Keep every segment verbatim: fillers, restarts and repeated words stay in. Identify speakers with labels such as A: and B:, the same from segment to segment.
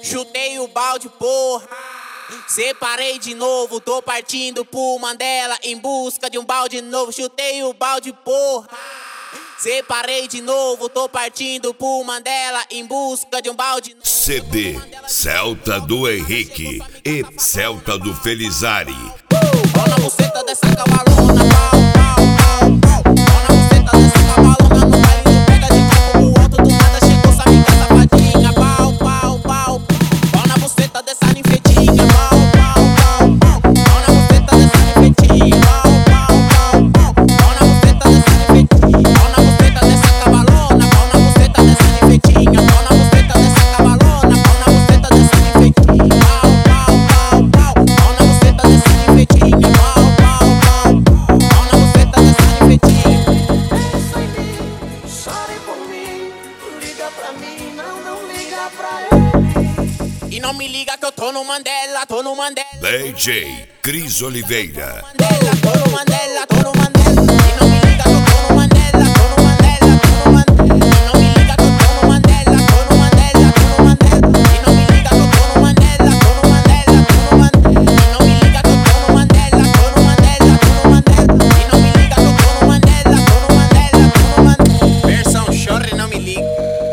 A: Chutei o balde, porra. Separei de novo, tô partindo pro Mandela em busca de um balde novo. Chutei o balde, porra. Separei de novo, tô partindo pro Mandela em busca de um balde novo.
B: C D Celta do Henrique e Celta do Felizari.
A: Ó na buceta dessa cavalona, pau, pau, pau, pau. Ó na buceta dessa cavalona, no baile do pega de copo pro alto do nada chegou essa amiga safadinha, pau, pau, pau. Ó na buceta dessa ninfetinha, pau, pau, pau, pau. Ó na buceta dessa ninfetinha, pau, pau, pau, pau. Ó na buceta dessa ninfetinha, ó na buceta dessa cavalona, pau na buceta dessa ninfetinha, pau na buceta dessa cavalona, pau na buceta dessa ninfetinha, pau, pau, pau, pau. Ó na buceta dessa ninfetinha, pau, pau, pau. Ó na buceta dessa ninfetinha.
C: Pensa em mim, chore por mim, liga pra mim, não, não liga pra ele.
A: E não me liga que eu tô no Mandela, tô no Mandela.
B: D J Cris Oliveira.
A: Mandela, tô no Mandela, tô no Mandela. E não me liga que eu tô no Mandela, tô no Mandela, tô no Mandela. E não me liga que eu tô no Mandela, tô no Mandela, tô no Mandela. E não me liga que eu tô no Mandela, tô no Mandela, tô no Mandela. E não me liga que eu tô no Mandela, tô no Mandela, tô no Mandela. E não me liga que eu tô no Mandela, tô no Mandela, tô no Mandela. Versão chore, não me liga.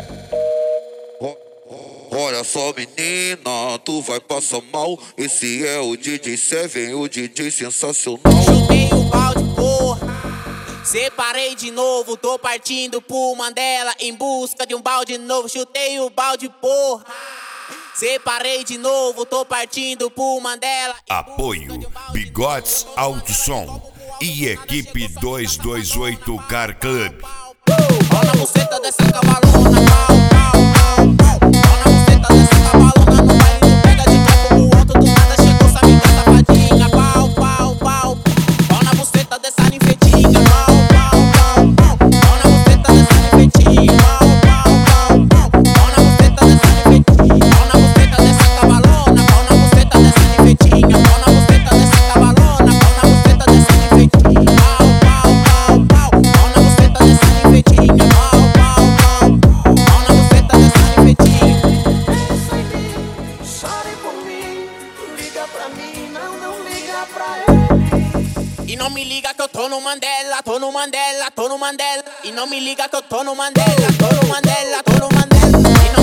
D: Olha só, menina, tu vai passar mal. Esse é o D J Seven, o D J sensacional.
A: Chutei o balde, porra. Separei de novo, tô partindo pro Mandela em busca de um balde novo. Chutei o balde, porra. Separei de novo, tô partindo pro Mandela.
B: Apoio Bigotes Alto Som e Equipe duzentos e vinte e oito Car Club.
A: Ó na buceta dessa cavalona, pau, pau, pau, pau. Ó na buceta dessa cavalona, no baile do pega de copo pro alto do nada chegou essa amiga safadinha, pau, pau, pau. Ó na buceta dessa ninfetinha, pau, pau, pau, pau. Ó na buceta dessa ninfetinha, pau, pau, pau, pau. Ó na buceta dessa ninfetinha, ó na buceta dessa cavalona, pau na buceta dessa ninfetinha, pau na buceta dessa cavalona, pau na buceta dessa ninfetinha, pau, pau, pau, pau. Ó na buceta dessa ninfetinha, pau, pau, pau. Ó na buceta dessa ninfetinha.
C: Pensa em mim, chore por mim, liga pra mim, não, não liga pra ele.
A: E não me liga que eu tô no Mandela, tô no Mandela, tô no Mandela. E não me liga que eu tô no Mandela, tô no Mandela, tô no Mandela. E